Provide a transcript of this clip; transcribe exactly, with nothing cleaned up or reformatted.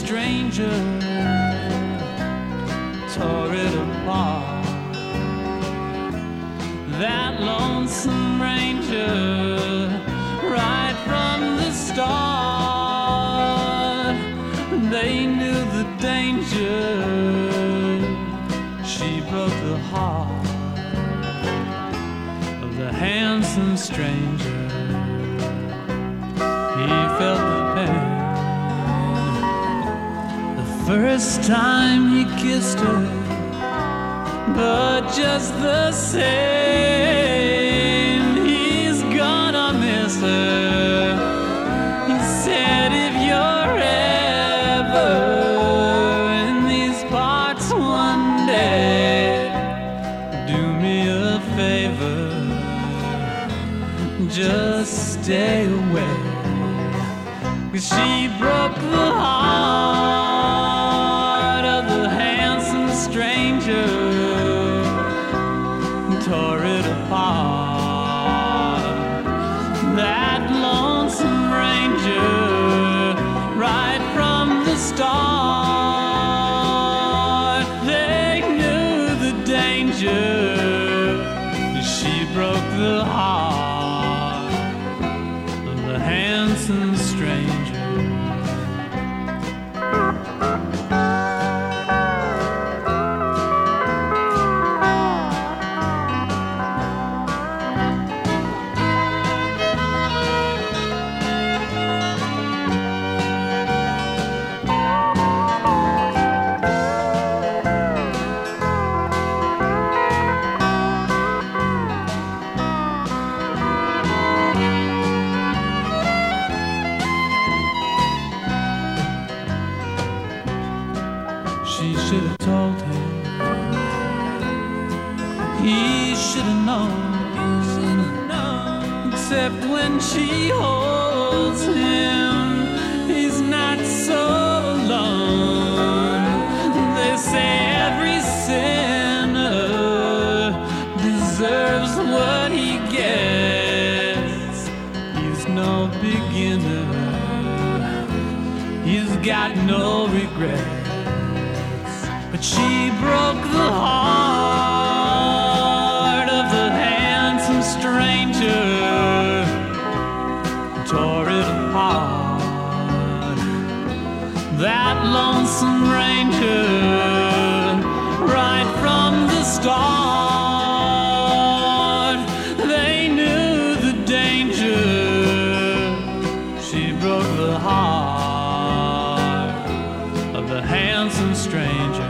stranger tore it apart. That lonesome ranger, right from the start, they knew the danger. She broke the heart of the handsome stranger. He felt the pain the first time he kissed her, but just the same, he's gonna miss her. He said, if you're ever in these parts one day, do me a favor, just stay away. 'Cause she broke the heart of the handsome stranger, tore it apart. That lonesome ranger, right from the start, they knew the danger. She broke the heart of the handsome stranger. She should have told him, he should have known. Except when she holds him, he's not so alone. They say every sinner deserves what he gets. He's no beginner, he's got no regrets. But she broke the heart of the handsome stranger, tore it apart. That lonesome ranger, right from the start, they knew the danger. She broke the heart of the handsome stranger.